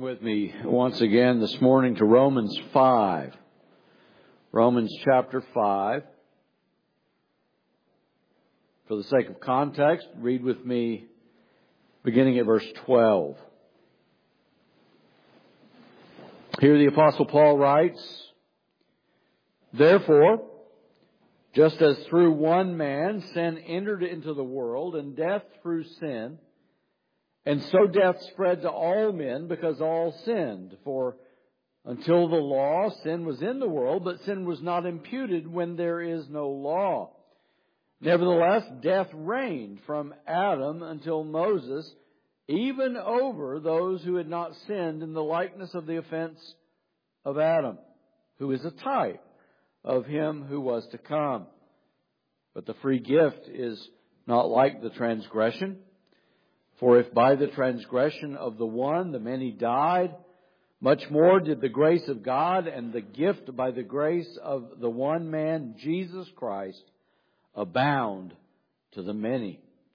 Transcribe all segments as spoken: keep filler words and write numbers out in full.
With me once again this morning to Romans five. Romans chapter five. For the sake of context, read with me beginning at verse twelve. Here the Apostle Paul writes, "Therefore, just as through one man sin entered into the world, and death through sin, and so death spread to all men because all sinned. For until the law, sin was in the world, but sin was not imputed when there is no law. Nevertheless, death reigned from Adam until Moses, even over those who had not sinned in the likeness of the offense of Adam, who is a type of him who was to come. But the free gift is not like the transgression. For if by the transgression of the one the many died, much more did the grace of God and the gift by the grace of the one man, Jesus Christ, abound to the many.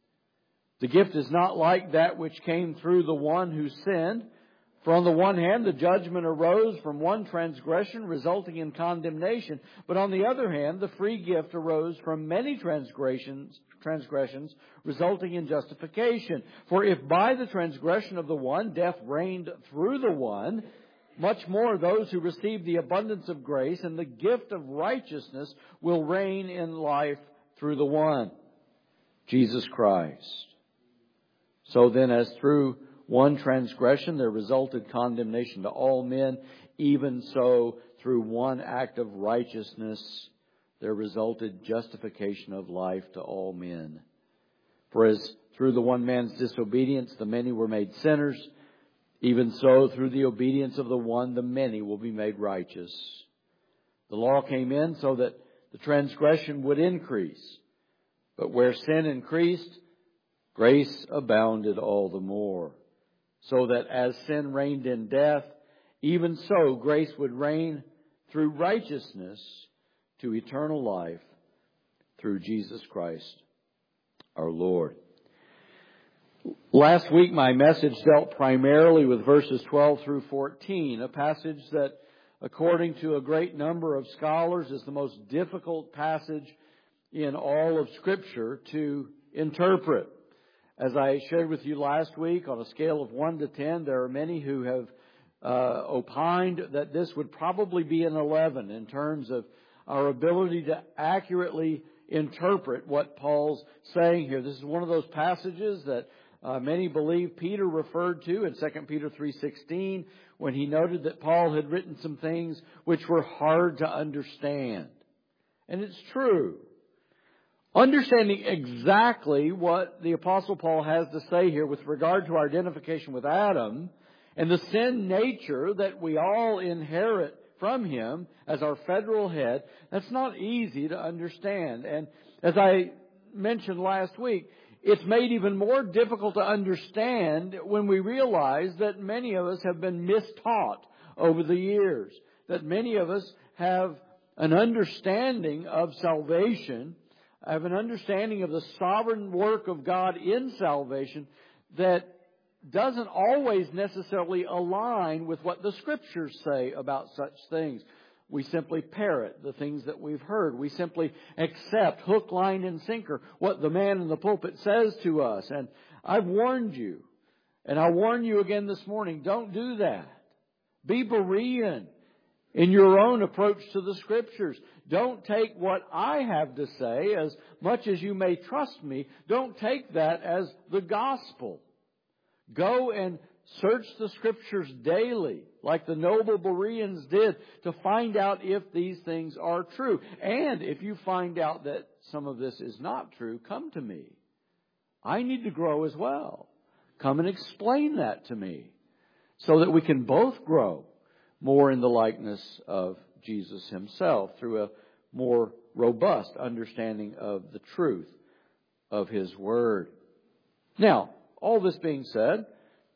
The gift is not like that which came through the one who sinned. For on the one hand, the judgment arose from one transgression, resulting in condemnation. But on the other hand, the free gift arose from many transgressions, transgressions, resulting in justification. For if by the transgression of the one, death reigned through the one, much more those who receive the abundance of grace and the gift of righteousness will reign in life through the one, Jesus Christ. So then, as through one transgression there resulted condemnation to all men, even so through one act of righteousness there resulted justification of life to all men. For as through the one man's disobedience the many were made sinners, even so through the obedience of the one the many will be made righteous. The law came in so that the transgression would increase. But where sin increased, grace abounded all the more. So that as sin reigned in death, even so grace would reign through righteousness to eternal life through Jesus Christ our Lord." Last week my message dealt primarily with verses twelve through fourteen, a passage that, according to a great number of scholars, is the most difficult passage in all of Scripture to interpret. As I shared with you last week, on a scale of one to ten, there are many who have uh, opined that this would probably be an eleven in terms of our ability to accurately interpret what Paul's saying here. This is one of those passages that uh, many believe Peter referred to in Second Peter three sixteen when he noted that Paul had written some things which were hard to understand. And it's true. Understanding exactly what the Apostle Paul has to say here with regard to our identification with Adam and the sin nature that we all inherit from him as our federal head, that's not easy to understand. And as I mentioned last week, it's made even more difficult to understand when we realize that many of us have been mistaught over the years, that many of us have an understanding of salvation, have an understanding of the sovereign work of God in salvation that doesn't always necessarily align with what the Scriptures say about such things. We simply parrot the things that we've heard. We simply accept hook, line, and sinker what the man in the pulpit says to us. And I've warned you, and I'll warn you again this morning, don't do that. Be Berean in your own approach to the Scriptures. Don't take what I have to say, as much as you may trust me, don't take that as the gospel. Go and search the Scriptures daily, like the noble Bereans did, to find out if these things are true. And if you find out that some of this is not true, come to me. I need to grow as well. Come and explain that to me, so that we can both grow more in the likeness of Jesus Himself through a more robust understanding of the truth of His Word. Now, all this being said,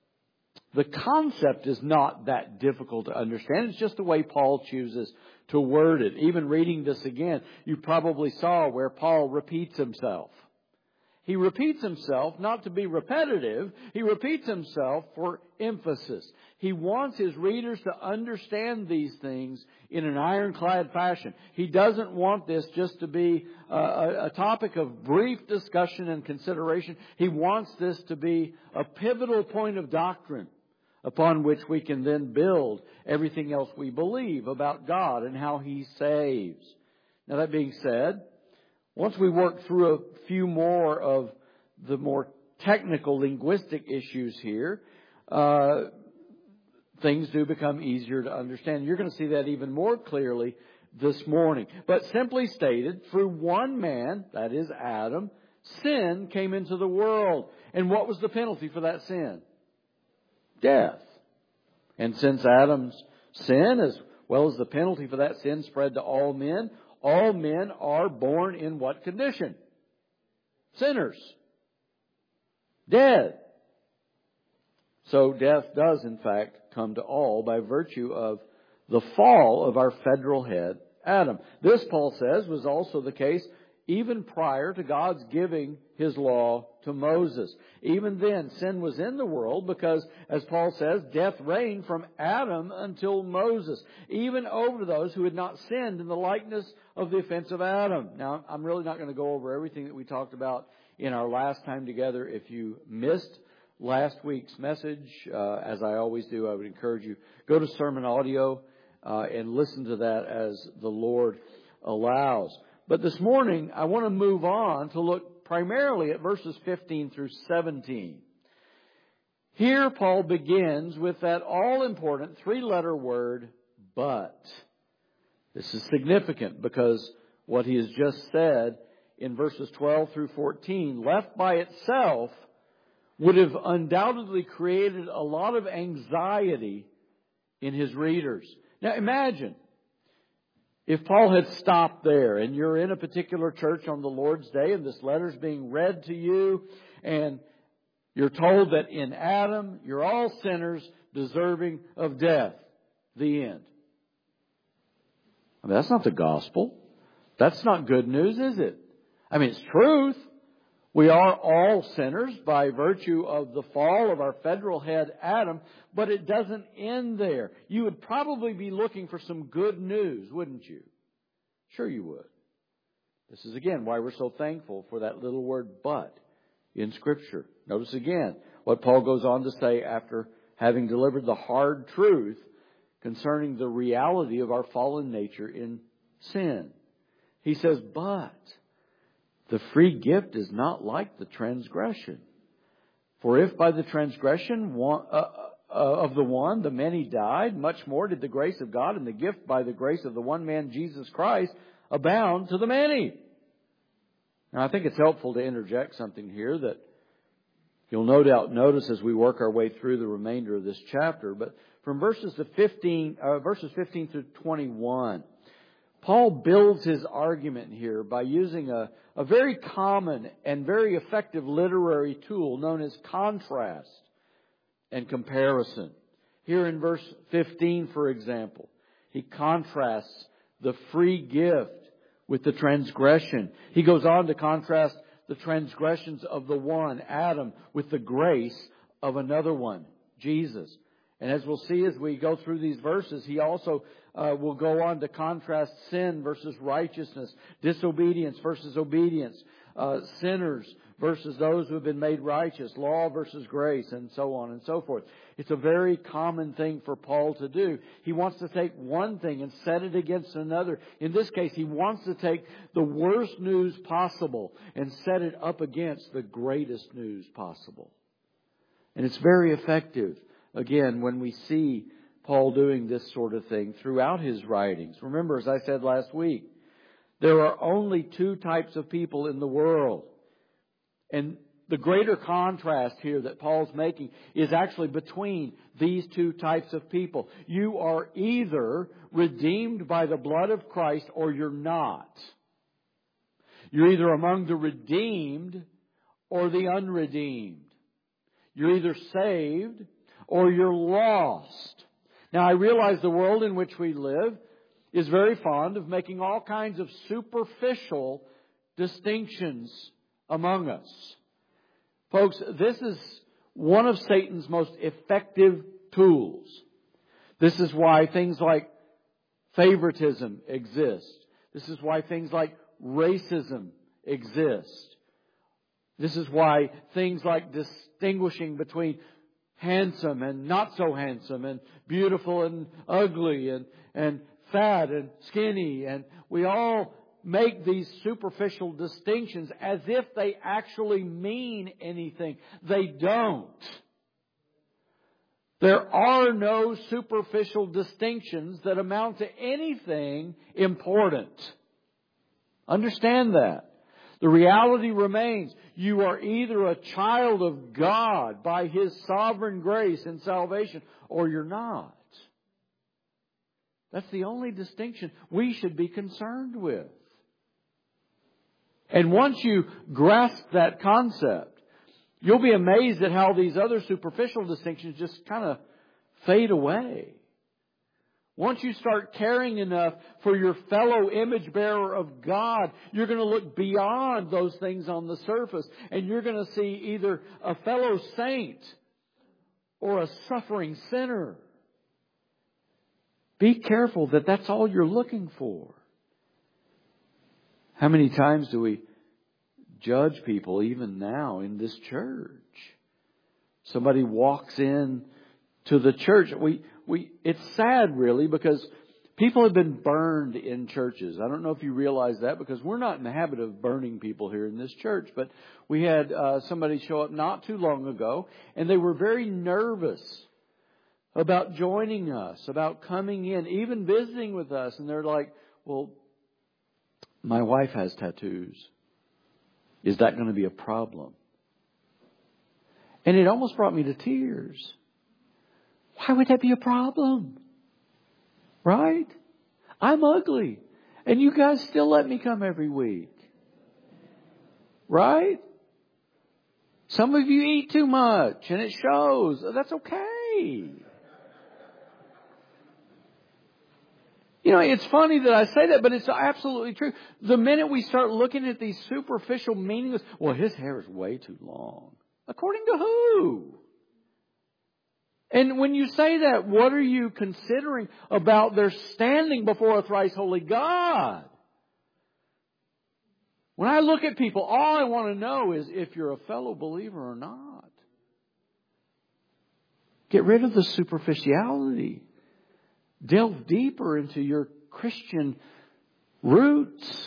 the concept is not that difficult to understand. It's just the way Paul chooses to word it. Even reading this again, you probably saw where Paul repeats himself. He repeats himself not to be repetitive. He repeats himself for emphasis. He wants his readers to understand these things in an ironclad fashion. He doesn't want this just to be a, a topic of brief discussion and consideration. He wants this to be a pivotal point of doctrine upon which we can then build everything else we believe about God and how He saves. Now, that being said, once we work through a few more of the more technical linguistic issues here, uh, things do become easier to understand. You're going to see that even more clearly this morning. But simply stated, through one man, that is Adam, sin came into the world. And what was the penalty for that sin? Death. And since Adam's sin, as well as the penalty for that sin, spread to all men, all men are born in what condition? Sinners. Dead. So death does, in fact, come to all by virtue of the fall of our federal head, Adam. This, Paul says, was also the case even prior to God's giving His law to Moses. Even then, sin was in the world because, as Paul says, death reigned from Adam until Moses, even over those who had not sinned in the likeness of the offense of Adam. Now, I'm really not going to go over everything that we talked about in our last time together. If you missed last week's message, uh, as I always do, I would encourage you, go to Sermon Audio uh, and listen to that as the Lord allows. But this morning, I want to move on to look primarily at verses fifteen through seventeen. Here, Paul begins with that all-important three-letter word, but. This is significant because what he has just said in verses twelve through fourteen, left by itself, would have undoubtedly created a lot of anxiety in his readers. Now imagine if Paul had stopped there and you're in a particular church on the Lord's Day and this letter's being read to you and you're told that in Adam you're all sinners deserving of death. The end. I mean, that's not the gospel. That's not good news, is it? I mean, it's truth. We are all sinners by virtue of the fall of our federal head, Adam, but it doesn't end there. You would probably be looking for some good news, wouldn't you? Sure you would. This is again why we're so thankful for that little word but in Scripture. Notice again what Paul goes on to say after having delivered the hard truth concerning the reality of our fallen nature in sin. He says, but the free gift is not like the transgression. For if by the transgression one, uh, uh, of the one the many died, much more did the grace of God and the gift by the grace of the one man Jesus Christ abound to the many. Now I think it's helpful to interject something here that you'll no doubt notice as we work our way through the remainder of this chapter. But from verses to fifteen, uh, verses fifteen through twenty-one, Paul builds his argument here by using a, a very common and very effective literary tool known as contrast and comparison. Here in verse fifteen, for example, he contrasts the free gift with the transgression. He goes on to contrast the transgressions of the one, Adam, with the grace of another one, Jesus. And as we'll see as we go through these verses, he also uh, will go on to contrast sin versus righteousness, disobedience versus obedience, uh, sinners versus those who have been made righteous, law versus grace, and so on and so forth. It's a very common thing for Paul to do. He wants to take one thing and set it against another. In this case, he wants to take the worst news possible and set it up against the greatest news possible. And it's very effective. Again, when we see Paul doing this sort of thing throughout his writings. Remember, as I said last week, there are only two types of people in the world. And the greater contrast here that Paul's making is actually between these two types of people. You are either redeemed by the blood of Christ or you're not. You're either among the redeemed or the unredeemed. You're either saved or you're lost. Now, I realize the world in which we live is very fond of making all kinds of superficial distinctions among us. Folks, this is one of Satan's most effective tools. This is why things like favoritism exist. This is why things like racism exist. This is why things like distinguishing between handsome and not so handsome, and beautiful and ugly, and, and fat and skinny, and we all make these superficial distinctions as if they actually mean anything. They don't. There are no superficial distinctions that amount to anything important. Understand that. The reality remains, you are either a child of God by His sovereign grace and salvation, or you're not. That's the only distinction we should be concerned with. And once you grasp that concept, you'll be amazed at how these other superficial distinctions just kind of fade away. Once you start caring enough for your fellow image bearer of God, you're going to look beyond those things on the surface, and you're going to see either a fellow saint or a suffering sinner. Be careful that that's all you're looking for. How many times do we judge people even now in this church? Somebody walks in to the church. We, we, it's sad really, because people have been burned in churches. I don't know if you realize that, because we're not in the habit of burning people here in this church. But we had uh, somebody show up not too long ago, and they were very nervous about joining us, about coming in, even visiting with us. And they're like, well, my wife has tattoos. Is that going to be a problem? And it almost brought me to tears. Why would that be a problem? Right? I'm ugly. And you guys still let me come every week. Right? Some of you eat too much and it shows. That's okay. You know, it's funny that I say that, but it's absolutely true. The minute we start looking at these superficial meaningless, well, his hair is way too long. According to who? And when you say that, what are you considering about their standing before a thrice holy God? When I look at people, all I want to know is if you're a fellow believer or not. Get rid of the superficiality. Delve deeper into your Christian roots.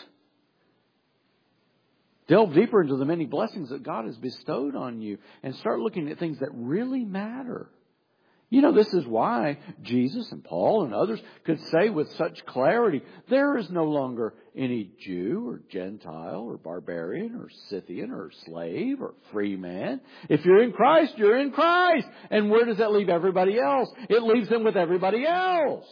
Delve deeper into the many blessings that God has bestowed on you, and start looking at things that really matter. You know, this is why Jesus and Paul and others could say with such clarity, there is no longer any Jew or Gentile or barbarian or Scythian or slave or free man. If you're in Christ, you're in Christ. And where does that leave everybody else? It leaves them with everybody else.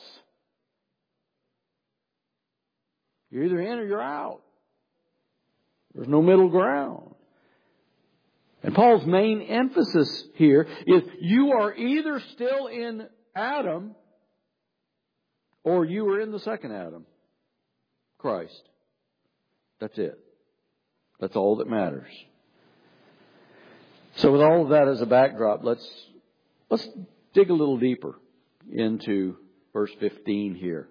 You're either in or you're out. There's no middle ground. And Paul's main emphasis here is you are either still in Adam or you are in the second Adam, Christ. That's it. That's all that matters. So with all of that as a backdrop, let's let's dig a little deeper into verse fifteen here.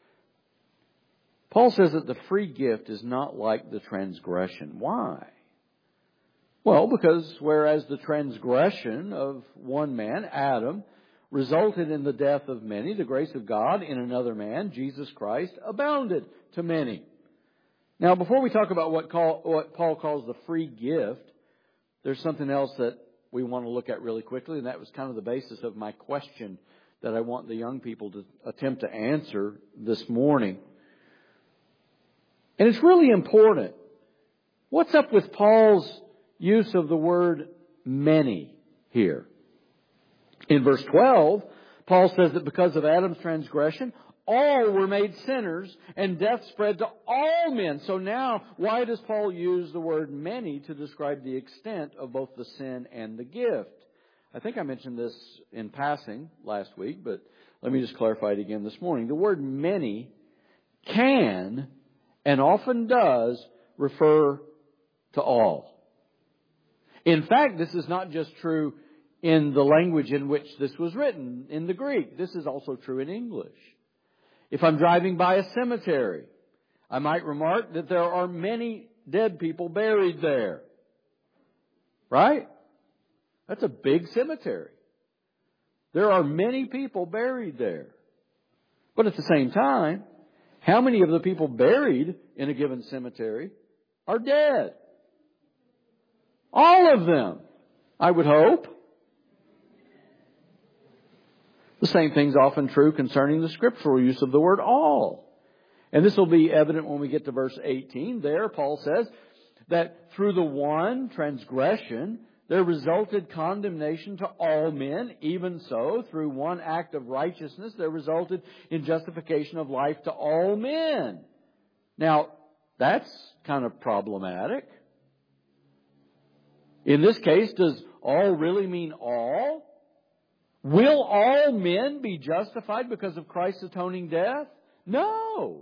Paul says that the free gift is not like the transgression. Why? Well, because whereas the transgression of one man, Adam, resulted in the death of many, the grace of God in another man, Jesus Christ, abounded to many. Now, before we talk about what, call, what Paul calls the free gift, there's something else that we want to look at really quickly, and that was kind of the basis of my question that I want the young people to attempt to answer this morning. And it's really important. What's up with Paul's use of the word many here? In verse twelve, Paul says that because of Adam's transgression, all were made sinners and death spread to all men. So now, why does Paul use the word many to describe the extent of both the sin and the gift? I think I mentioned this in passing last week, but let me just clarify it again this morning. The word many can and often does refer to all. In fact, this is not just true in the language in which this was written, in the Greek. This is also true in English. If I'm driving by a cemetery, I might remark that there are many dead people buried there. Right? That's a big cemetery. There are many people buried there. But at the same time, how many of the people buried in a given cemetery are dead? All of them, I would hope. The same thing's often true concerning the scriptural use of the word all. And this will be evident when we get to verse eighteen. There, Paul says that through the one transgression, there resulted condemnation to all men. Even so, through one act of righteousness, there resulted in justification of life to all men. Now, that's kind of problematic. In this case, does all really mean all? Will all men be justified because of Christ's atoning death? No.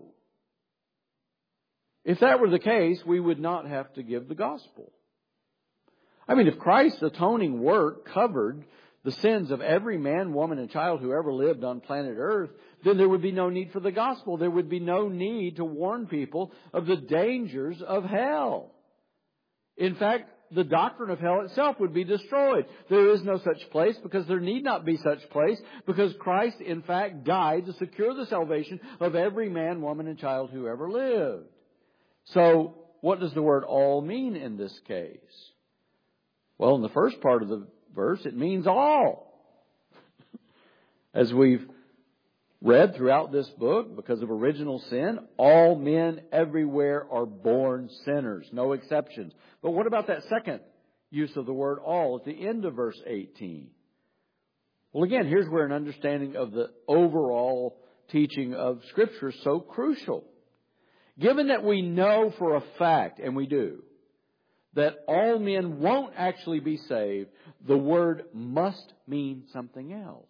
If that were the case, we would not have to give the gospel. I mean, if Christ's atoning work covered the sins of every man, woman, and child who ever lived on planet Earth, then there would be no need for the gospel. There would be no need to warn people of the dangers of hell. In fact, the doctrine of hell itself would be destroyed. There is no such place because there need not be such place because Christ, in fact, died to secure the salvation of every man, woman, and child who ever lived. So, what does the word all mean in this case? Well, in the first part of the verse, it means all. As we've read throughout this book, because of original sin, all men everywhere are born sinners, no exceptions. But what about that second use of the word all at the end of verse eighteen? Well, again, here's where an understanding of the overall teaching of Scripture is so crucial. Given that we know for a fact, and we do, that all men won't actually be saved, the word must mean something else.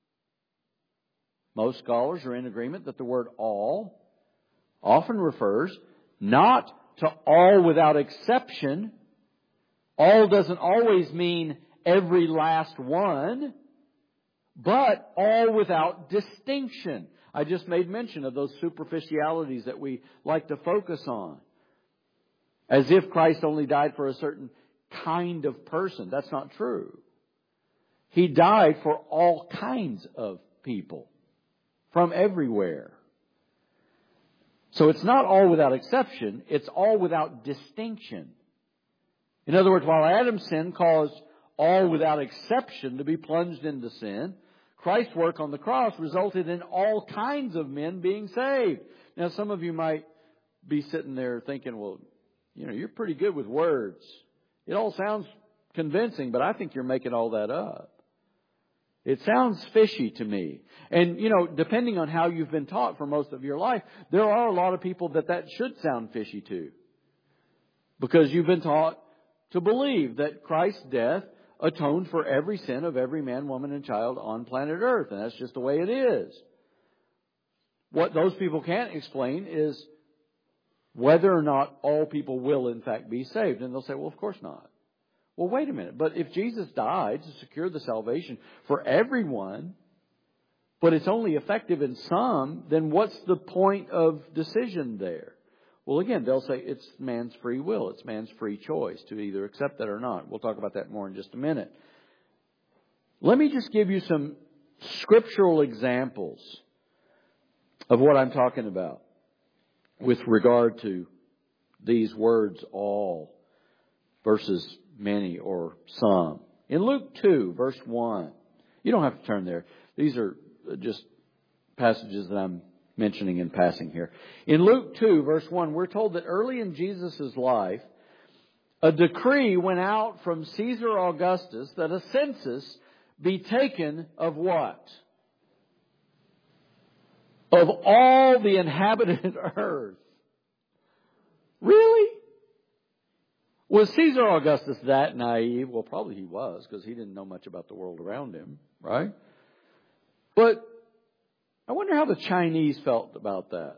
Most scholars are in agreement that the word all often refers not to all without exception. All doesn't always mean every last one, but all without distinction. I just made mention of those superficialities that we like to focus on. As if Christ only died for a certain kind of person. That's not true. He died for all kinds of people. From everywhere. So it's not all without exception. It's all without distinction. In other words, while Adam's sin caused all without exception to be plunged into sin, Christ's work on the cross resulted in all kinds of men being saved. Now, some of you might be sitting there thinking, well, you know, you're pretty good with words. It all sounds convincing, but I think you're making all that up. It sounds fishy to me. And, you know, depending on how you've been taught for most of your life, there are a lot of people that that should sound fishy to. Because you've been taught to believe that Christ's death atoned for every sin of every man, woman, and child on planet Earth. And that's just the way it is. What those people can't explain is whether or not all people will in fact be saved. And they'll say, well, of course not. Well, wait a minute. But if Jesus died to secure the salvation for everyone, but it's only effective in some, then what's the point of decision there? Well, again, they'll say it's man's free will. It's man's free choice to either accept that or not. We'll talk about that more in just a minute. Let me just give you some scriptural examples of what I'm talking about with regard to these words all versus many or some. In Luke two, verse one, you don't have to turn there. These are just passages that I'm mentioning in passing here. In Luke two, verse one, we're told that early in Jesus' life, a decree went out from Caesar Augustus that a census be taken of what? Of all the inhabited earth. Really? Was Caesar Augustus that naive? Well, probably he was, because he didn't know much about the world around him, right? But I wonder how the Chinese felt about that.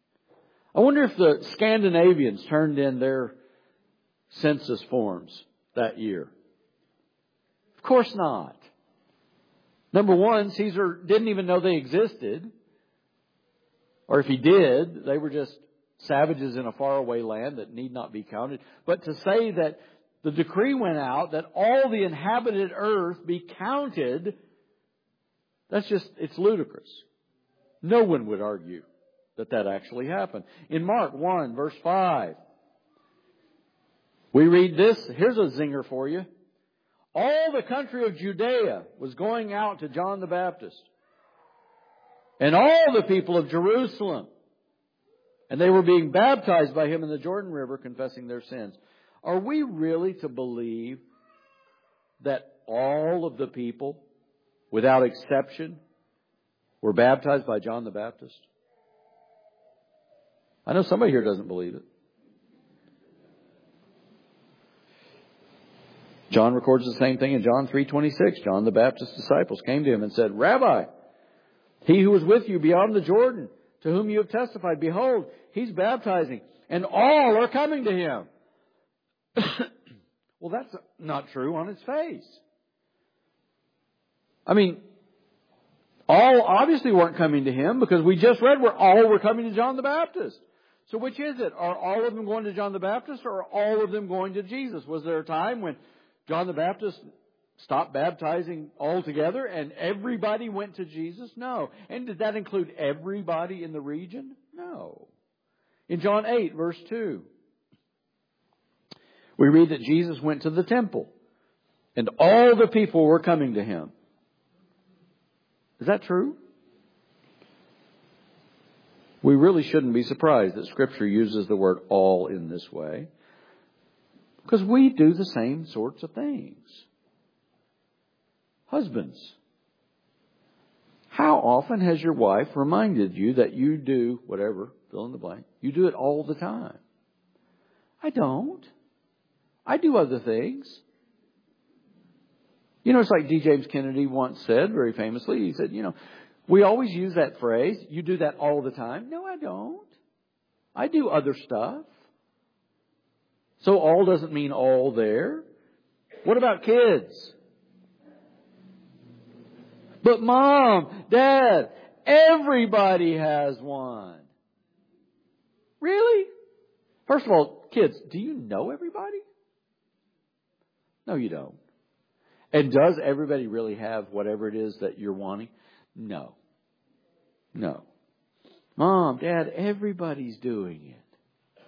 I wonder if the Scandinavians turned in their census forms that year? Of course not. Number one, Caesar didn't even know they existed. Or if he did, they were just savages in a faraway land that need not be counted. But to say that the decree went out that all the inhabited earth be counted, that's just, it's ludicrous. No one would argue that that actually happened. In Mark one, verse five, we read this. Here's a zinger for you. All the country of Judea was going out to John the Baptist, and all the people of Jerusalem, and they were being baptized by him in the Jordan River, confessing their sins. Are we really to believe that all of the people, without exception, were baptized by John the Baptist? I know somebody here doesn't believe it. John records the same thing in John three twenty-six. John the Baptist's disciples came to him and said, Rabbi, he who was with you beyond the Jordan, to whom you have testified, behold, he's baptizing, and all are coming to him. Well, that's not true on its face. I mean, all obviously weren't coming to him, because we just read where all were coming to John the Baptist. So which is it? Are all of them going to John the Baptist, or are all of them going to Jesus? Was there a time when John the Baptist stopped baptizing altogether and everybody went to Jesus? No. And did that include everybody in the region? No. In John eight, verse two, we read that Jesus went to the temple and all the people were coming to him. Is that true? We really shouldn't be surprised that Scripture uses the word all in this way, because we do the same sorts of things. Husbands, how often has your wife reminded you that you do whatever, fill in the blank, you do it all the time? I don't. I do other things. You know, it's like D. James Kennedy once said very famously. He said, you know, we always use that phrase, you do that all the time. No, I don't. I do other stuff. So all doesn't mean all there. What about kids? But Mom, Dad, everybody has one. Really? First of all, kids, do you know everybody? No, you don't. And does everybody really have whatever it is that you're wanting? No. No. Mom, Dad, everybody's doing it.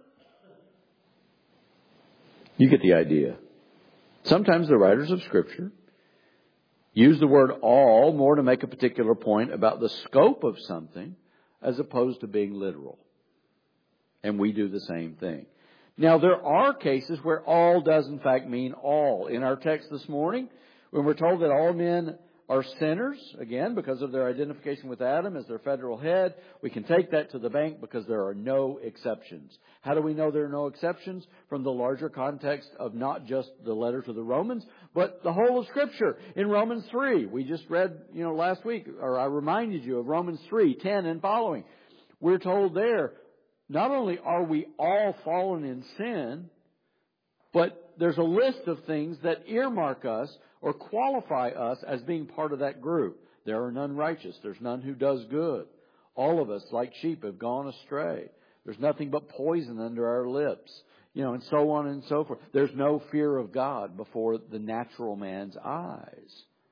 You get the idea. Sometimes the writers of Scripture use the word all more to make a particular point about the scope of something as opposed to being literal. And we do the same thing. Now, there are cases where all does in fact mean all. In our text this morning, when we're told that all men are sinners, again, because of their identification with Adam as their federal head, we can take that to the bank because there are no exceptions. How do we know there are no exceptions? From the larger context of not just the letter to the Romans, but the whole of Scripture. In Romans three, we just read, you know, last week, or I reminded you of Romans three, ten and following. We're told there, not only are we all fallen in sin, but there's a list of things that earmark us or qualify us as being part of that group. There are none righteous. There's none who does good. All of us, like sheep, have gone astray. There's nothing but poison under our lips. You know, and so on and so forth. There's no fear of God before the natural man's eyes.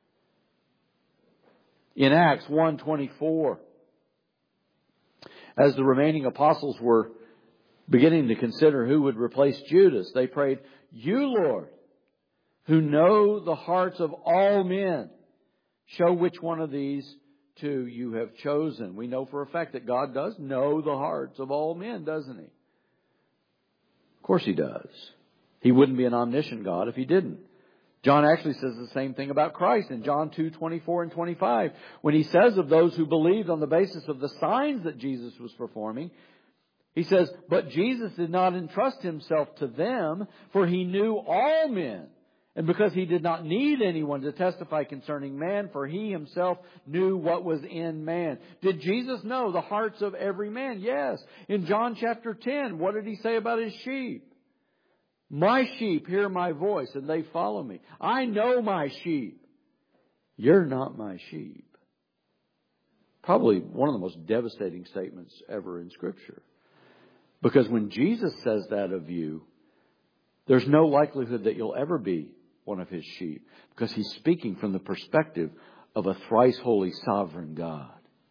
In Acts one twenty-four, as the remaining apostles were beginning to consider who would replace Judas, they prayed, "You, Lord, who know the hearts of all men, show which one of these two you have chosen." We know for a fact that God does know the hearts of all men, doesn't He? Of course He does. He wouldn't be an omniscient God if He didn't. John actually says the same thing about Christ in John two twenty-four and twenty-five. When he says of those who believed on the basis of the signs that Jesus was performing, he says, "But Jesus did not entrust Himself to them, for He knew all men. And because He did not need anyone to testify concerning man, for He Himself knew what was in man." Did Jesus know the hearts of every man? Yes. In John chapter ten, what did He say about His sheep? My sheep hear my voice and they follow me. I know my sheep. You're not my sheep. Probably one of the most devastating statements ever in Scripture. Because when Jesus says that of you, there's no likelihood that you'll ever be one of His sheep. Because He's speaking from the perspective of a thrice holy sovereign God.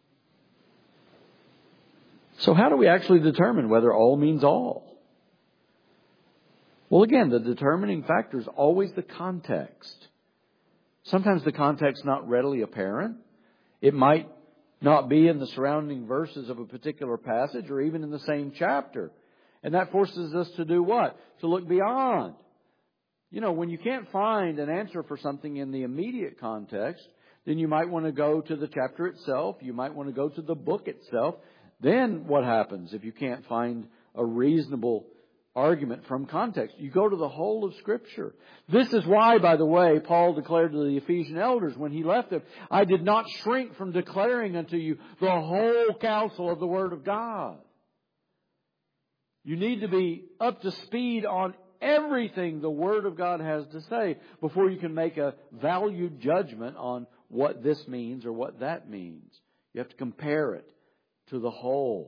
So how do we actually determine whether all means all? Well, again, the determining factor is always the context. Sometimes the context is not readily apparent. It might not be in the surrounding verses of a particular passage or even in the same chapter. And that forces us to do what? To look beyond. You know, when you can't find an answer for something in the immediate context, then you might want to go to the chapter itself. You might want to go to the book itself. Then what happens if you can't find a reasonable argument from context? You go to the whole of Scripture. This is why, by the way, Paul declared to the Ephesian elders when he left them, I did not shrink from declaring unto you the whole counsel of the Word of God. You need to be up to speed on everything the Word of God has to say before you can make a valued judgment on what this means or what that means. You have to compare it to the whole.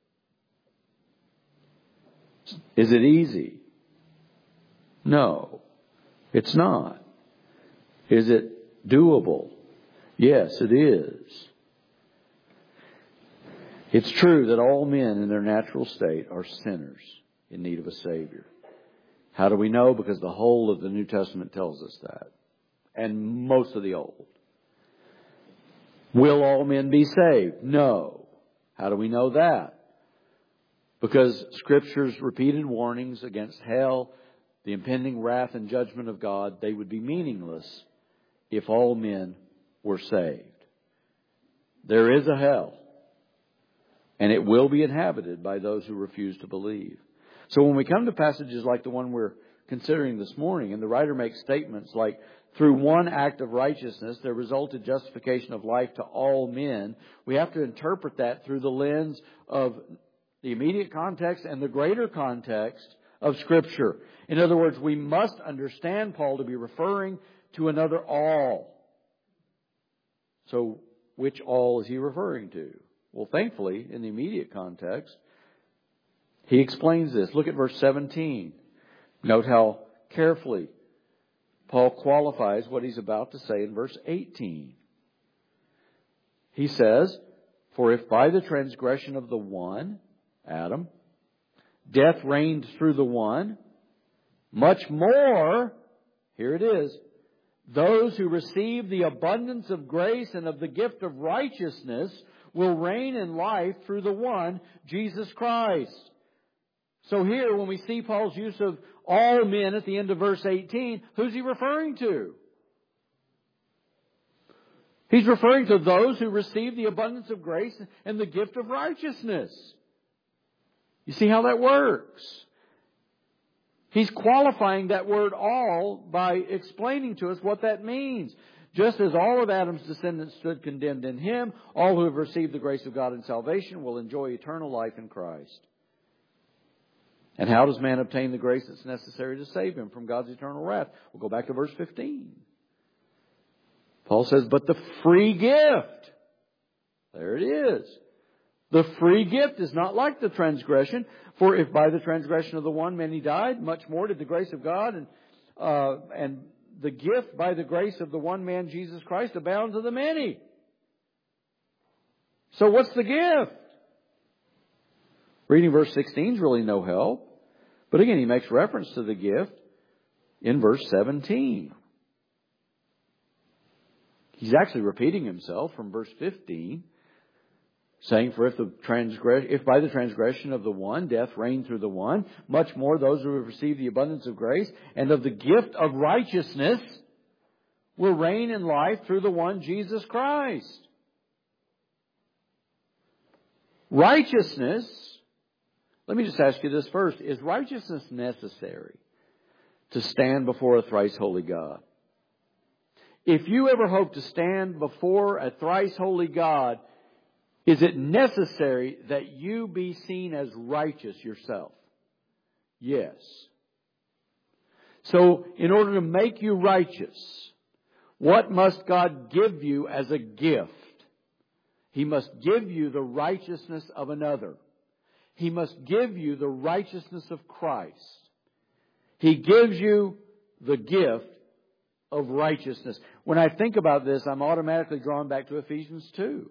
Is it easy? No, it's not. Is it doable? Yes, it is. It's true that all men in their natural state are sinners in need of a Savior. How do we know? Because the whole of the New Testament tells us that. And most of the Old. Will all men be saved? No. How do we know that? Because Scripture's repeated warnings against hell, the impending wrath and judgment of God, they would be meaningless if all men were saved. There is a hell, and it will be inhabited by those who refuse to believe. So when we come to passages like the one we're considering this morning, and the writer makes statements like, through one act of righteousness, there resulted justification of life to all men, we have to interpret that through the lens of the immediate context and the greater context of Scripture. In other words, we must understand Paul to be referring to another all. So, which all is he referring to? Well, thankfully, in the immediate context, he explains this. Look at verse seventeen. Note how carefully Paul qualifies what he's about to say in verse eighteen. He says, for if by the transgression of the one, Adam, death reigned through the one, much more, here it is, those who receive the abundance of grace and of the gift of righteousness will reign in life through the one, Jesus Christ. So here, when we see Paul's use of all men at the end of verse eighteen, who's he referring to? He's referring to those who receive the abundance of grace and the gift of righteousness. You see how that works? He's qualifying that word all by explaining to us what that means. Just as all of Adam's descendants stood condemned in him, all who have received the grace of God and salvation will enjoy eternal life in Christ. And how does man obtain the grace that's necessary to save him from God's eternal wrath? We'll go back to verse fifteen. Paul says, but the free gift. There it is. The free gift is not like the transgression. For if by the transgression of the one many died, much more did the grace of God and uh, and the gift by the grace of the one man Jesus Christ abound to the many. So what's the gift? Reading verse sixteen is really no help. But again, he makes reference to the gift in verse seventeen. He's actually repeating himself from verse fifteen, saying, for if the transgress- if by the transgression of the one death reigned through the one, much more those who have received the abundance of grace and of the gift of righteousness will reign in life through the one, Jesus Christ. Righteousness, let me just ask you this first. Is righteousness necessary to stand before a thrice holy God? If you ever hope to stand before a thrice holy God, is it necessary that you be seen as righteous yourself? Yes. So, in order to make you righteous, what must God give you as a gift? He must give you the righteousness of another. He must give you the righteousness of Christ. He gives you the gift of righteousness. When I think about this, I'm automatically drawn back to Ephesians two.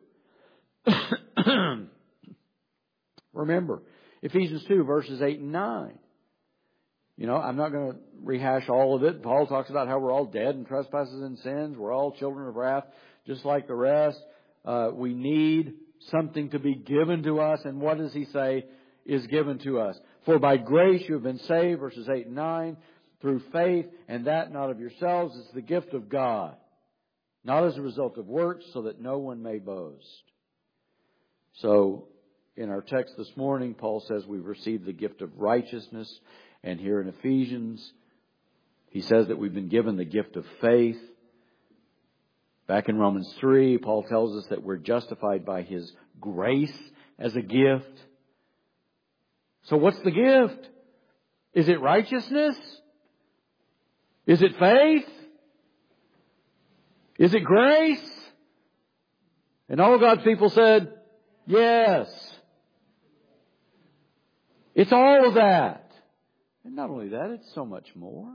Remember, Ephesians two, verses eight and nine. You know, I'm not going to rehash all of it. Paul talks about how we're all dead in trespasses and sins. We're all children of wrath, just like the rest. Uh, we need something to be given to us. And what does he say is given to us? For by grace you have been saved, verses eight and nine, through faith, and that not of yourselves. It's the gift of God, not as a result of works, so that no one may boast. So, in our text this morning, Paul says we've received the gift of righteousness. And here in Ephesians, he says that we've been given the gift of faith. Back in Romans three, Paul tells us that we're justified by His grace as a gift. So what's the gift? Is it righteousness? Is it faith? Is it grace? And all God's people said, yes. It's all of that. And not only that, it's so much more.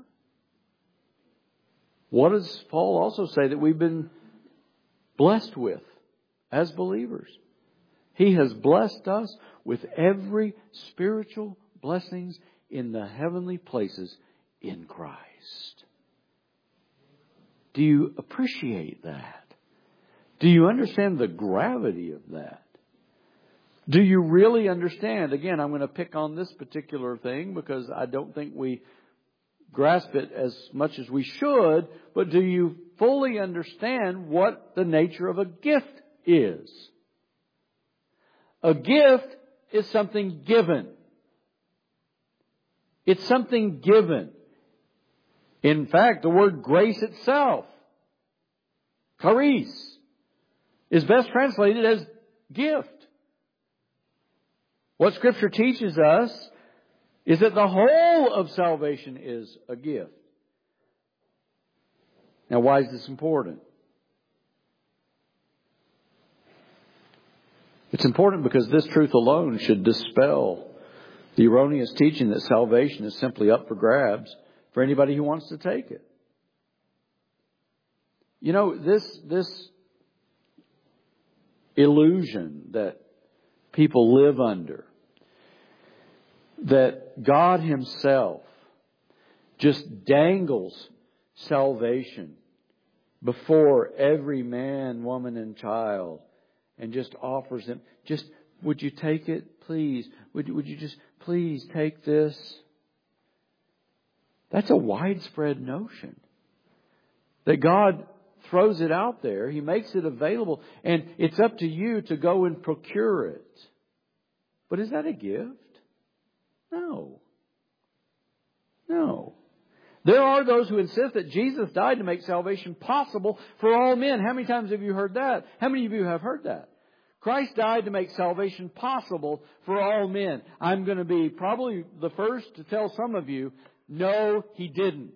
What does Paul also say that we've been blessed with as believers? He has blessed us with every spiritual blessings in the heavenly places in Christ. Do you appreciate that? Do you understand the gravity of that? Do you really understand? Again, I'm going to pick on this particular thing because I don't think we grasp it as much as we should. But do you fully understand what the nature of a gift is? A gift is something given. It's something given. In fact, the word grace itself, charis, is best translated as gift. What Scripture teaches us is that the whole of salvation is a gift. Now, why is this important? It's important because this truth alone should dispel the erroneous teaching that salvation is simply up for grabs for anybody who wants to take it. You know, this, this illusion that people live under, that God Himself just dangles salvation before every man, woman, and child and just offers them, just, would you take it, please? Would you, would you just please take this? That's a widespread notion. That God throws it out there. He makes it available. And it's up to you to go and procure it. But is that a gift? No. No. There are those who insist that Jesus died to make salvation possible for all men. How many times have you heard that? How many of you have heard that? Christ died to make salvation possible for all men. I'm going to be probably the first to tell some of you, no, He didn't.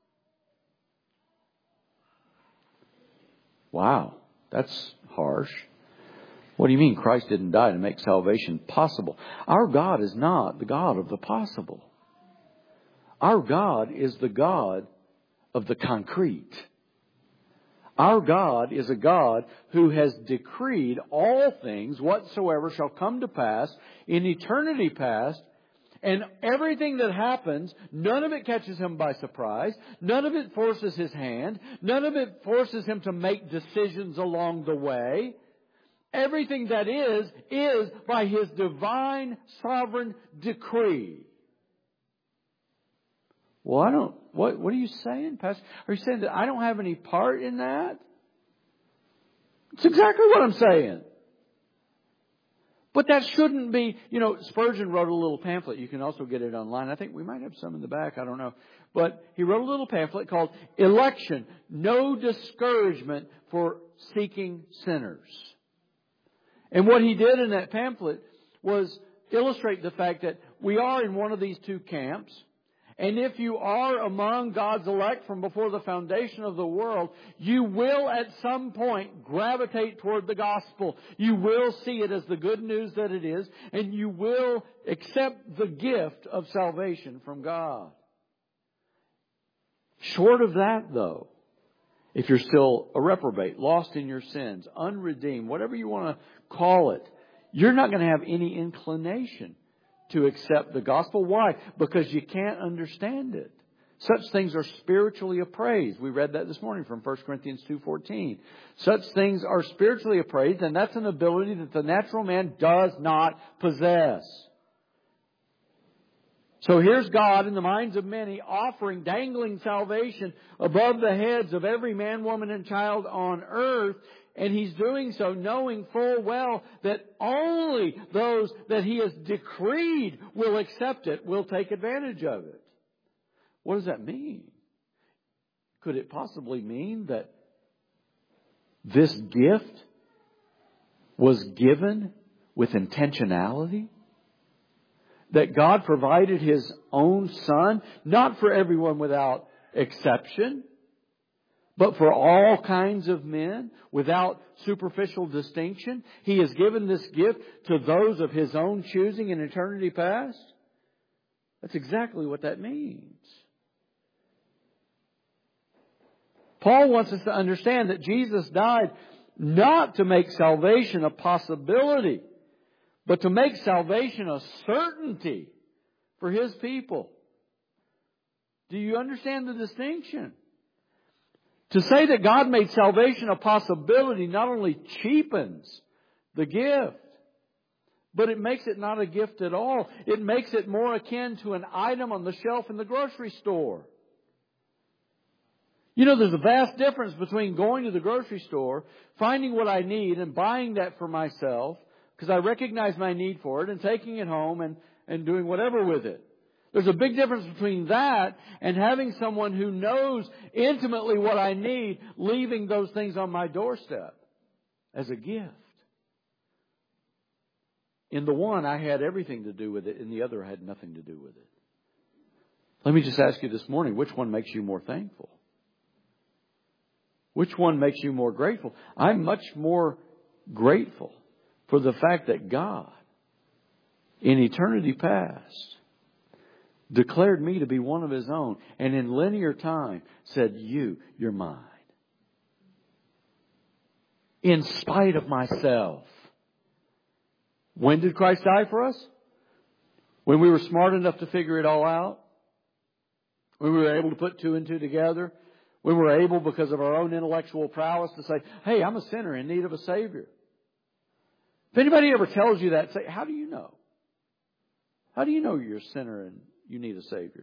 Wow, that's harsh. What do you mean Christ didn't die to make salvation possible? Our God is not the God of the possible. Our God is the God of the concrete. Our God is a God who has decreed all things whatsoever shall come to pass in eternity past. And everything that happens, none of it catches Him by surprise. None of it forces His hand. None of it forces Him to make decisions along the way. Everything that is, is by His divine sovereign decree. Well, I don't, what, what are you saying, Pastor? Are you saying that I don't have any part in that? It's exactly what I'm saying. But that shouldn't be, you know, Spurgeon wrote a little pamphlet. You can also get it online. I think we might have some in the back. I don't know. But he wrote a little pamphlet called Election, No Discouragement for Seeking Sinners. And what he did in that pamphlet was illustrate the fact that we are in one of these two camps. And if you are among God's elect from before the foundation of the world, you will at some point gravitate toward the gospel. You will see it as the good news that it is, and you will accept the gift of salvation from God. Short of that, though, if you're still a reprobate, lost in your sins, unredeemed, whatever you want to call it, you're not going to have any inclination to accept the gospel. Why? Because you can't understand it. Such things are spiritually appraised. We read that this morning from First Corinthians two fourteen. Such things are spiritually appraised, and that's an ability that the natural man does not possess. So here's God in the minds of many offering, dangling salvation above the heads of every man, woman, and child on earth. And He's doing so knowing full well that only those that He has decreed will accept it, will take advantage of it. What does that mean? Could it possibly mean that this gift was given with intentionality? That God provided His own Son, not for everyone without exception, but for all kinds of men, without superficial distinction? He has given this gift to those of His own choosing in eternity past? That's exactly what that means. Paul wants us to understand that Jesus died not to make salvation a possibility, but to make salvation a certainty for His people. Do you understand the distinction? To say that God made salvation a possibility not only cheapens the gift, but it makes it not a gift at all. It makes it more akin to an item on the shelf in the grocery store. You know, there's a vast difference between going to the grocery store, finding what I need and buying that for myself, because I recognize my need for it, and taking it home and, and doing whatever with it. There's a big difference between that and having someone who knows intimately what I need, leaving those things on my doorstep as a gift. In the one, I had everything to do with it. In the other, I had nothing to do with it. Let me just ask you this morning, which one makes you more thankful? Which one makes you more grateful? I'm much more grateful for the fact that God, in eternity past, declared me to be one of His own, and in linear time said, you, you're mine. In spite of myself. When did Christ die for us? When we were smart enough to figure it all out? When we were able to put two and two together? When we were able, because of our own intellectual prowess, to say, hey, I'm a sinner in need of a Savior. If anybody ever tells you that, say, how do you know? How do you know you're a sinner and you need a Savior?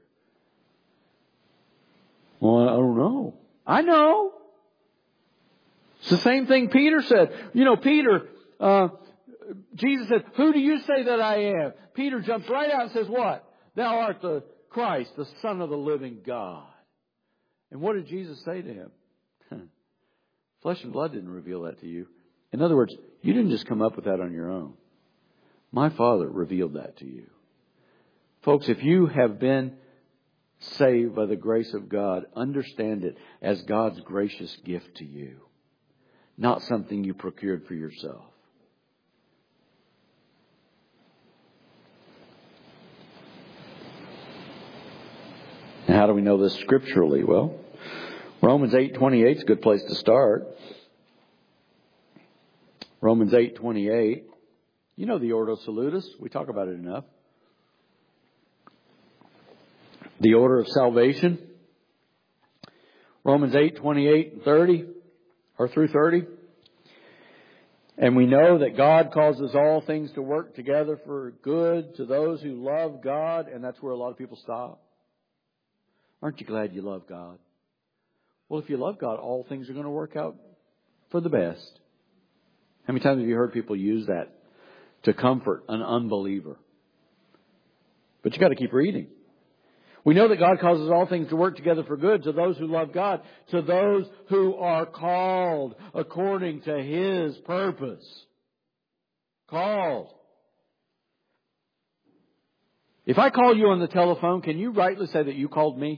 Well, I don't know. I know. It's the same thing Peter said. You know, Peter, uh, Jesus said, who do you say that I am? Peter jumps right out and says, what? Thou art the Christ, the Son of the living God. And what did Jesus say to him? Flesh and blood didn't reveal that to you. In other words, you didn't just come up with that on your own. My Father revealed that to you. Folks, if you have been saved by the grace of God, understand it as God's gracious gift to you, not something you procured for yourself. And how do we know this scripturally? Well, Romans eight twenty-eight is a good place to start. Romans eight twenty-eight. You know the Ordo Salutis. We talk about it enough. The order of salvation. Romans eight twenty-eight and thirty, or through thirty. And we know that God causes all things to work together for good to those who love God. And that's where a lot of people stop. Aren't you glad you love God? Well, if you love God, all things are going to work out for the best. How many times have you heard people use that to comfort an unbeliever? But you got to keep reading. We know that God causes all things to work together for good to those who love God, to those who are called according to His purpose. Called. If I call you on the telephone, can you rightly say that you called me?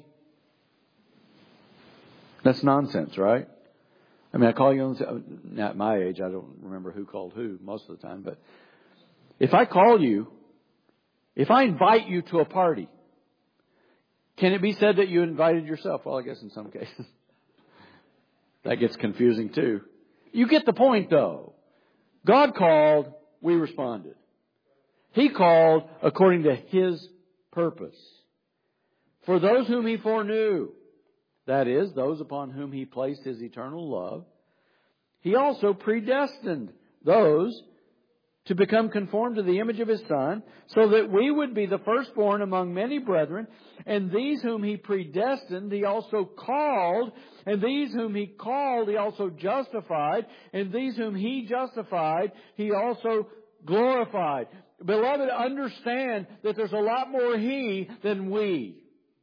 That's nonsense, right? I mean, I call you on the, at my age, I don't remember who called who most of the time, but if I call you, if I invite you to a party, can it be said that you invited yourself? Well, I guess in some cases. That gets confusing too. You get the point though. God called, we responded. He called according to His purpose. For those whom He foreknew, that is, those upon whom He placed His eternal love, He also predestined those to become conformed to the image of His Son, so that we would be the firstborn among many brethren. And these whom He predestined, He also called. And these whom He called, He also justified. And these whom He justified, He also glorified. Beloved, understand that there's a lot more He than we.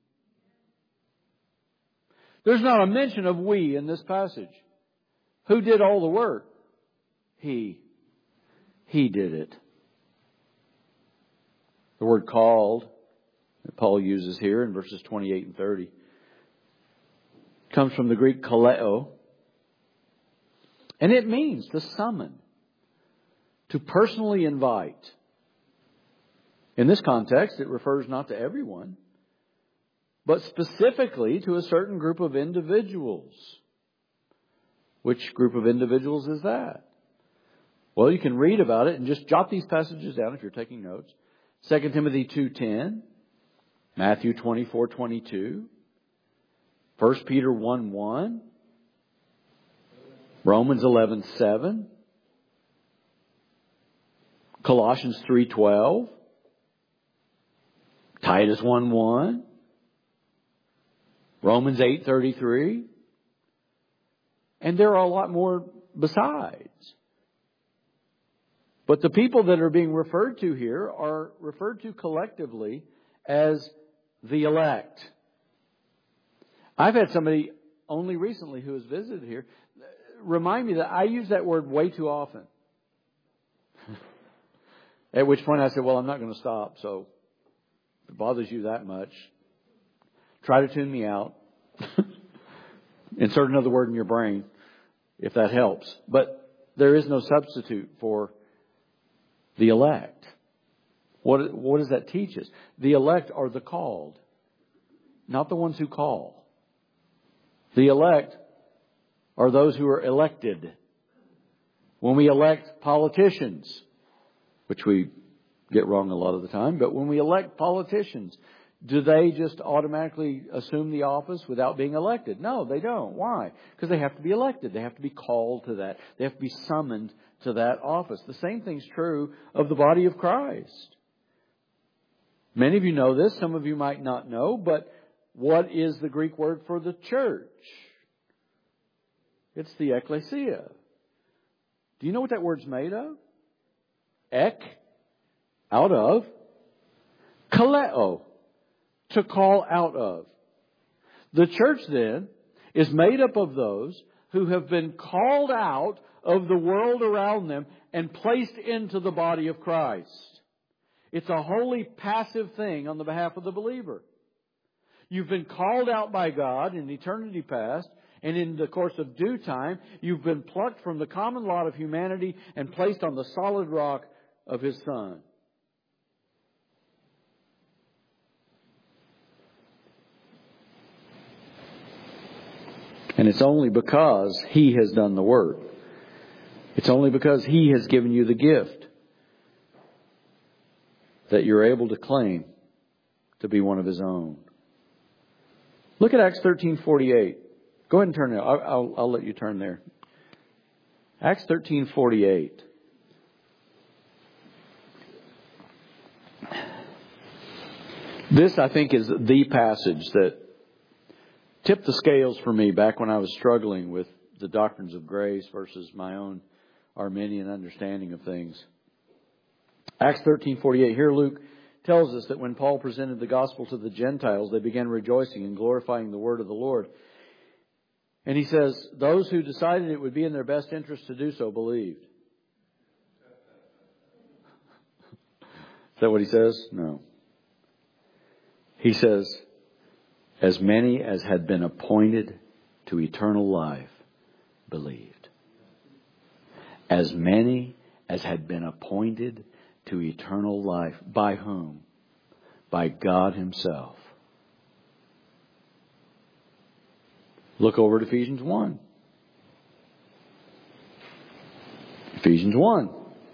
There's not a mention of we in this passage. Who did all the work? He. He did it. The word called that Paul uses here in verses twenty-eight and thirty comes from the Greek kaleo. And it means to summon, to personally invite. In this context, it refers not to everyone, but specifically to a certain group of individuals. Which group of individuals is that? Well, you can read about it and just jot these passages down if you're taking notes. Second Timothy two ten, Matthew twenty-four twenty-two, First Peter one one, Romans eleven seven, Colossians three twelve, Titus one one, Romans eight thirty-three, and there are a lot more besides. But the people that are being referred to here are referred to collectively as the elect. I've had somebody only recently who has visited here remind me that I use that word way too often. At which point I said, well, I'm not going to stop. So if it bothers you that much, try to tune me out. Insert another word in your brain if that helps. But there is no substitute for the elect. What, what does that teach us? The elect are the called, not the ones who call. The elect are those who are elected. When we elect politicians, which we get wrong a lot of the time, but when we elect politicians, do they just automatically assume the office without being elected? No, they don't. Why? Because they have to be elected. They have to be called to that. They have to be summoned to that office. The same thing's true of the body of Christ. Many of you know this. Some of you might not know. But what is the Greek word for the church? It's the ecclesia. Do you know what that word's made of? Ek, out of. Kaleo, to call out of. The church then is made up of those who have been called out of the world around them and placed into the body of Christ. It's a wholly passive thing on the behalf of the believer. You've been called out by God in eternity past, and in the course of due time, you've been plucked from the common lot of humanity and placed on the solid rock of His Son. And it's only because He has done the work. It's only because He has given you the gift that you're able to claim to be one of His own. Look at Acts thirteen forty-eight. Go ahead and turn there. I'll, I'll, I'll let you turn there. Acts thirteen forty-eight. This, I think, is the passage that tipped the scales for me back when I was struggling with the doctrines of grace versus my own Arminian understanding of things. Acts thirteen forty-eight. Here Luke tells us that when Paul presented the gospel to the Gentiles, they began rejoicing and glorifying the word of the Lord. And he says, those who decided it would be in their best interest to do so believed. Is that what he says? No. He says, as many as had been appointed to eternal life believed. As many as had been appointed to eternal life. By whom? By God Himself. Look over at Ephesians one. Ephesians one.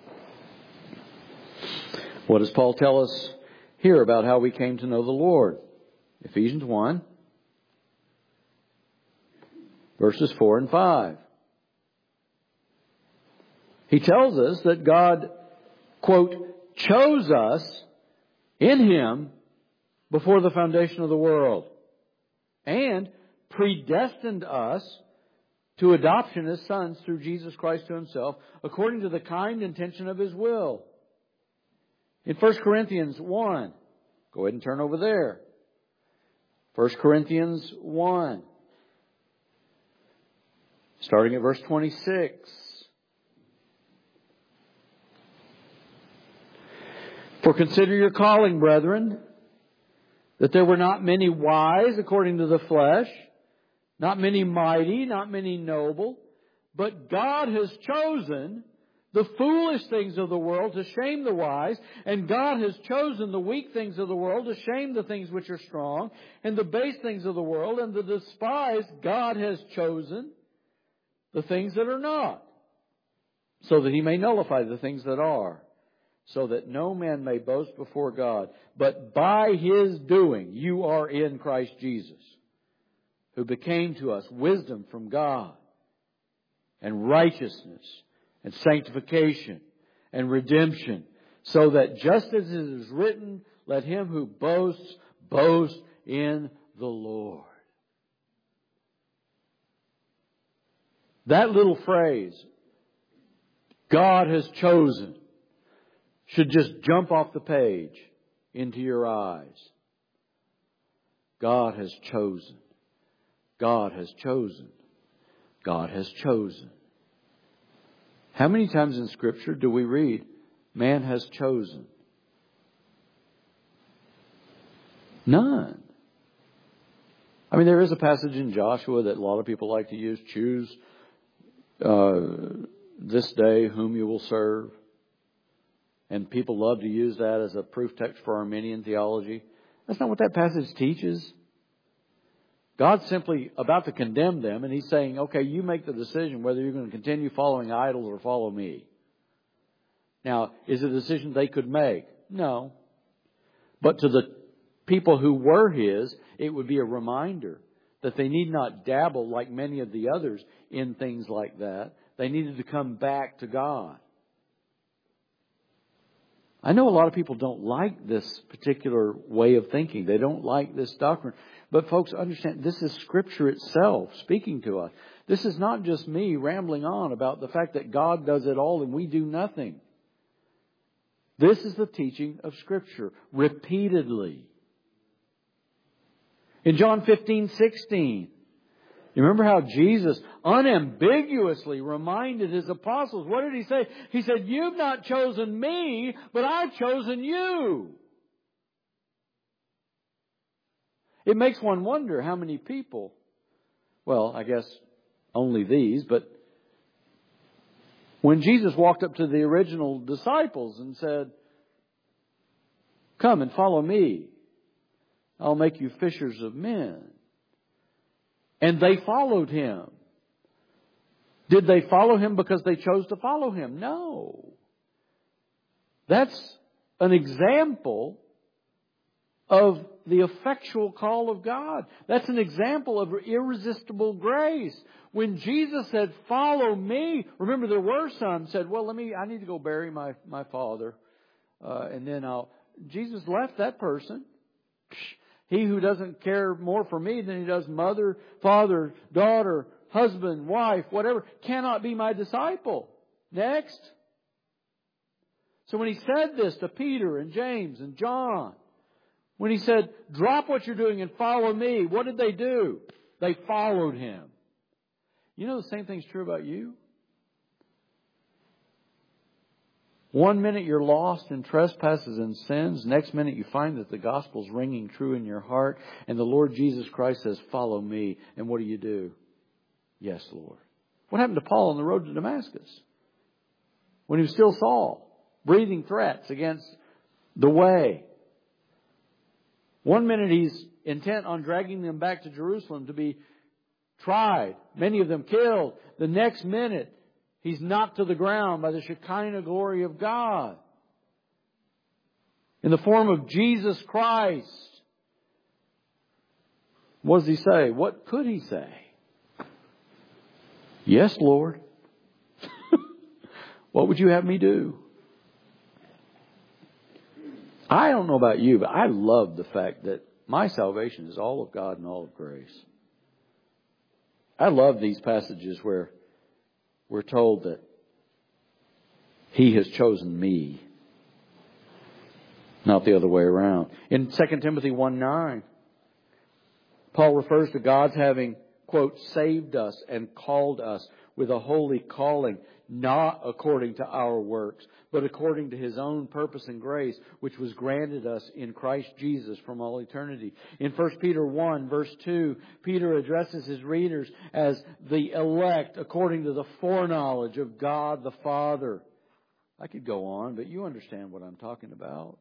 What does Paul tell us here about how we came to know the Lord? Ephesians one, verses four and five. He tells us that God, quote, chose us in Him before the foundation of the world and predestined us to adoption as sons through Jesus Christ to Himself, according to the kind intention of His will. In First Corinthians one, go ahead and turn over there. First Corinthians one, starting at verse twenty-six. For consider your calling, brethren, that there were not many wise according to the flesh, not many mighty, not many noble, but God has chosen the foolish things of the world to shame the wise, and God has chosen the weak things of the world to shame the things which are strong, and the base things of the world, and the despised God has chosen the things that are not, so that He may nullify the things that are, so that no man may boast before God. But by His doing, you are in Christ Jesus, who became to us wisdom from God, and righteousness, and sanctification, and redemption, so that just as it is written, let him who boasts, boast in the Lord. That little phrase, God has chosen, should just jump off the page into your eyes. God has chosen. God has chosen. God has chosen. How many times in Scripture do we read, man has chosen? None. I mean, there is a passage in Joshua that a lot of people like to use. Choose uh, this day whom you will serve. And people love to use that as a proof text for Arminian theology. That's not what that passage teaches. God's simply about to condemn them, and He's saying, okay, you make the decision whether you're going to continue following idols or follow me. Now, is it a decision they could make? No. But to the people who were His, it would be a reminder that they need not dabble like many of the others in things like that. They needed to come back to God. I know a lot of people don't like this particular way of thinking. They don't like this doctrine. But folks, understand, this is Scripture itself speaking to us. This is not just me rambling on about the fact that God does it all and we do nothing. This is the teaching of Scripture repeatedly. In John fifteen sixteen, you remember how Jesus unambiguously reminded His apostles. What did He say? He said, you've not chosen me, but I've chosen you. It makes one wonder how many people, well, I guess only these, but when Jesus walked up to the original disciples and said, come and follow me, I'll make you fishers of men. And they followed Him. Did they follow Him because they chose to follow Him? No. That's an example of the effectual call of God. That's an example of irresistible grace. When Jesus said, follow me, remember there were some said, well, let me, I need to go bury my, my father. Uh, and then I'll, Jesus left that person. He who doesn't care more for me than he does mother, father, daughter, husband, wife, whatever, cannot be my disciple. Next. So when He said this to Peter and James and John, when He said, drop what you're doing and follow me, what did they do? They followed Him. You know the same thing's true about you? One minute you're lost in trespasses and sins. Next minute you find that the gospel's ringing true in your heart. And the Lord Jesus Christ says, follow me. And what do you do? Yes, Lord. What happened to Paul on the road to Damascus? When he was still Saul, breathing threats against the way. One minute he's intent on dragging them back to Jerusalem to be tried, many of them killed. The next minute, he's knocked to the ground by the Shekinah glory of God in the form of Jesus Christ. What does he say? What could he say? Yes, Lord. What would you have me do? I don't know about you, but I love the fact that my salvation is all of God and all of grace. I love these passages where we're told that He has chosen me, not the other way around. In Second Timothy one nine, Paul refers to God's having, quote, saved us and called us with a holy calling, not according to our works, but according to His own purpose and grace, which was granted us in Christ Jesus from all eternity. In First Peter one, verse two, Peter addresses his readers as the elect according to the foreknowledge of God the Father. I could go on, but you understand what I'm talking about.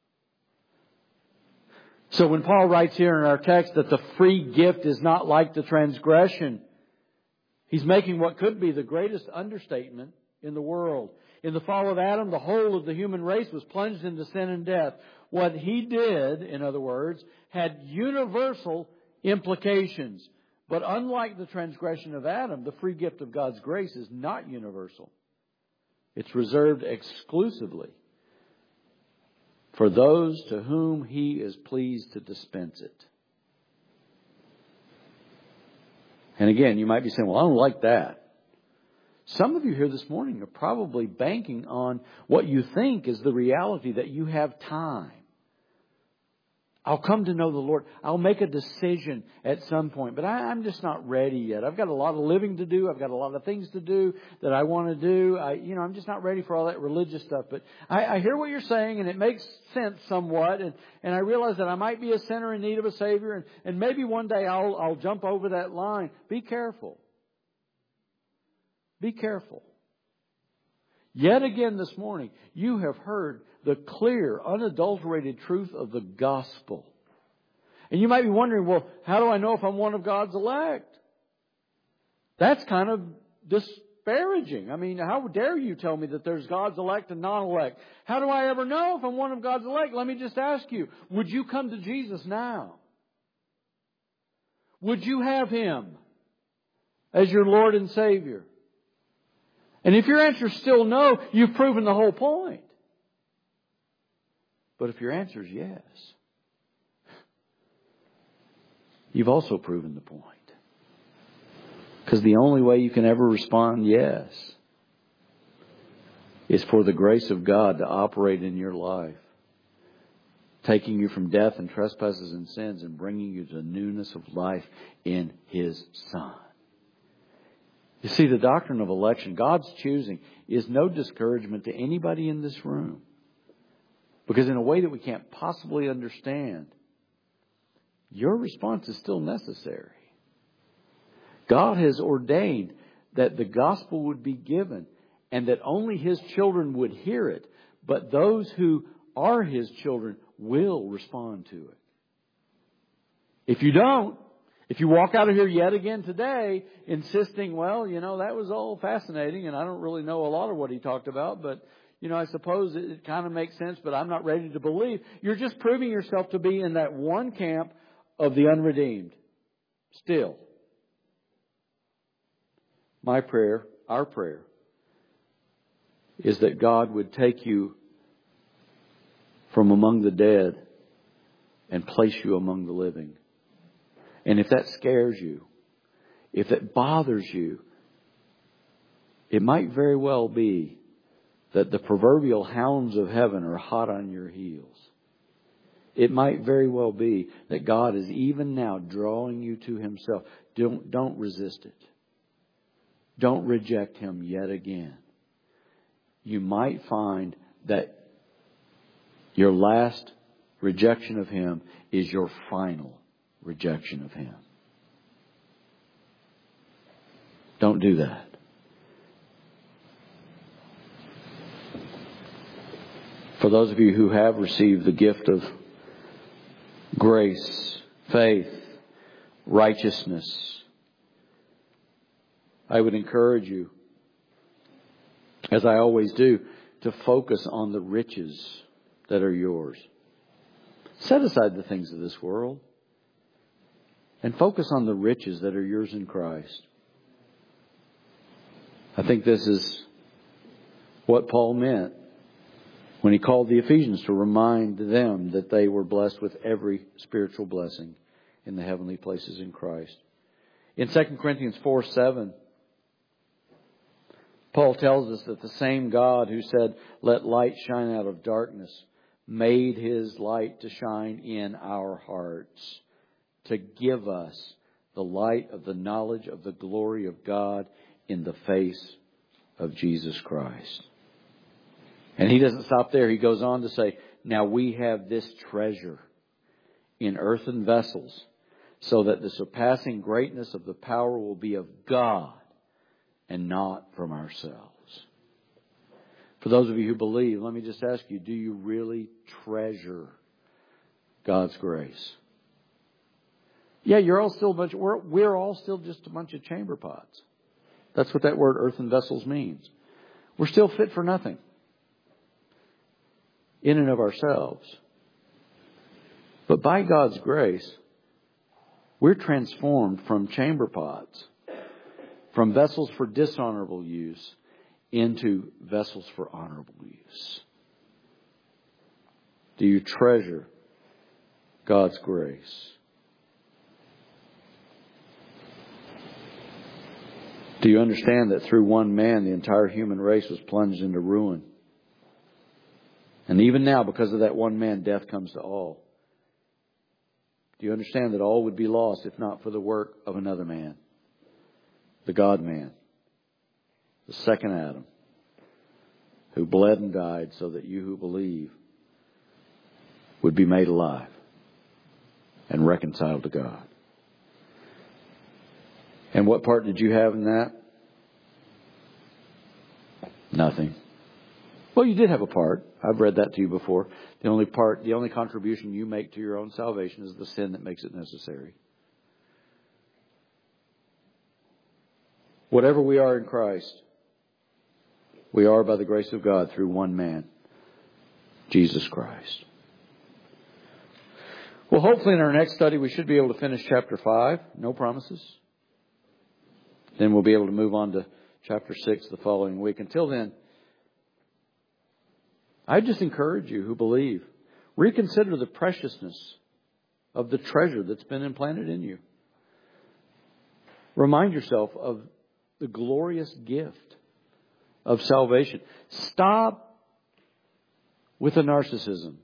So when Paul writes here in our text that the free gift is not like the transgression, he's making what could be the greatest understatement in the world. In the fall of Adam, the whole of the human race was plunged into sin and death. What he did, in other words, had universal implications. But unlike the transgression of Adam, the free gift of God's grace is not universal. It's reserved exclusively for those to whom He is pleased to dispense it. And again, you might be saying, well, I don't like that. Some of you here this morning are probably banking on what you think is the reality that you have time. I'll come to know the Lord. I'll make a decision at some point, but I, I'm just not ready yet. I've got a lot of living to do. I've got a lot of things to do that I want to do. I, you know, I'm just not ready for all that religious stuff. But I, I hear what you're saying, and it makes sense somewhat. And, and I realize that I might be a sinner in need of a Savior, and, and maybe one day I'll, I'll jump over that line. Be careful. Be careful. Yet again this morning, you have heard the clear, unadulterated truth of the gospel. And you might be wondering, well, how do I know if I'm one of God's elect? That's kind of disparaging. I mean, how dare you tell me that there's God's elect and non-elect? How do I ever know if I'm one of God's elect? Let me just ask you, would you come to Jesus now? Would you have Him as your Lord and Savior? And if your answer is still no, you've proven the whole point. But if your answer is yes, you've also proven the point. Because the only way you can ever respond yes is for the grace of God to operate in your life, taking you from death and trespasses and sins and bringing you to newness of life in His Son. You see, the doctrine of election, God's choosing, is no discouragement to anybody in this room. Because in a way that we can't possibly understand, your response is still necessary. God has ordained that the gospel would be given and that only His children would hear it. But those who are His children will respond to it. If you don't, if you walk out of here yet again today insisting, well, you know, that was all fascinating and I don't really know a lot of what he talked about, but, you know, I suppose it, it kind of makes sense, but I'm not ready to believe. You're just proving yourself to be in that one camp of the unredeemed. Still. My prayer, our prayer, is that God would take you from among the dead and place you among the living. And if that scares you, if that bothers you, it might very well be that the proverbial hounds of heaven are hot on your heels. It might very well be that God is even now drawing you to Himself. Don't, don't resist it. Don't reject Him yet again. You might find that your last rejection of Him is your final rejection of Him. Don't do that. For those of you who have received the gift of grace, faith, righteousness, I would encourage you, as I always do, to focus on the riches that are yours. Set aside the things of this world and focus on the riches that are yours in Christ. I think this is what Paul meant when he called the Ephesians to remind them that they were blessed with every spiritual blessing in the heavenly places in Christ. In Second Corinthians four seven, Paul tells us that the same God who said, "Let light shine out of darkness," made His light to shine in our hearts to give us the light of the knowledge of the glory of God in the face of Jesus Christ. And he doesn't stop there. He goes on to say, now we have this treasure in earthen vessels, so that the surpassing greatness of the power will be of God and not from ourselves. For those of you who believe, let me just ask you, do you really treasure God's grace? Yeah, you're all still a bunch, we're, we're all still just a bunch of chamber pots. That's what that word earthen vessels means. We're still fit for nothing in and of ourselves. But by God's grace, we're transformed from chamber pots, from vessels for dishonorable use, into vessels for honorable use. Do you treasure God's grace? Do you understand that through one man, the entire human race was plunged into ruin? And even now, because of that one man, death comes to all. Do you understand that all would be lost if not for the work of another man? The God-man. The second Adam. Who bled and died so that you who believe would be made alive and reconciled to God. And what part did you have in that? Nothing. Well, you did have a part. I've read that to you before. The only part, the only contribution you make to your own salvation is the sin that makes it necessary. Whatever we are in Christ, we are by the grace of God through one man, Jesus Christ. Well, hopefully in our next study we should be able to finish chapter five. No promises. Then we'll be able to move on to chapter six the following week. Until then, I just encourage you who believe, reconsider the preciousness of the treasure that's been implanted in you. Remind yourself of the glorious gift of salvation. Stop with the narcissism.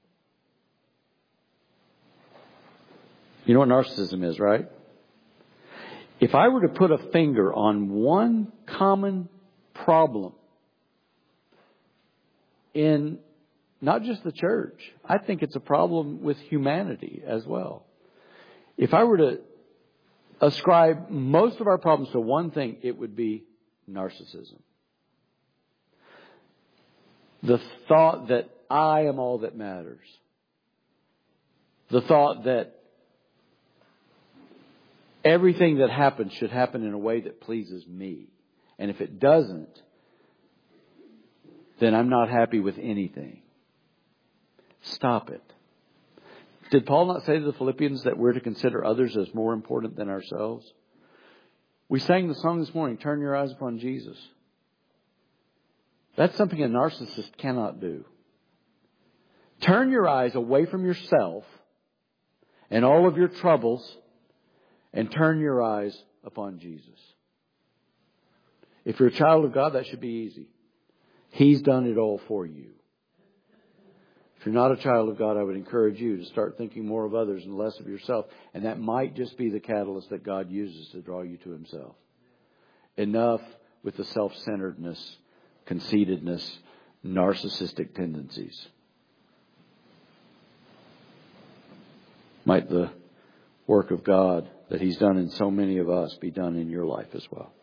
You know what narcissism is, right? If I were to put a finger on one common problem in not just the church, I think it's a problem with humanity as well. If I were to ascribe most of our problems to one thing, it would be narcissism. The thought that I am all that matters. The thought that everything that happens should happen in a way that pleases me. And if it doesn't, then I'm not happy with anything. Stop it. Did Paul not say to the Philippians that we're to consider others as more important than ourselves? We sang the song this morning, Turn Your Eyes Upon Jesus. That's something a narcissist cannot do. Turn your eyes away from yourself and all of your troubles and turn your eyes upon Jesus. If you're a child of God, that should be easy. He's done it all for you. If you're not a child of God, I would encourage you to start thinking more of others and less of yourself. And that might just be the catalyst that God uses to draw you to Himself. Enough with the self-centeredness, conceitedness, narcissistic tendencies. Might the work of God that He's done in so many of us be done in your life as well.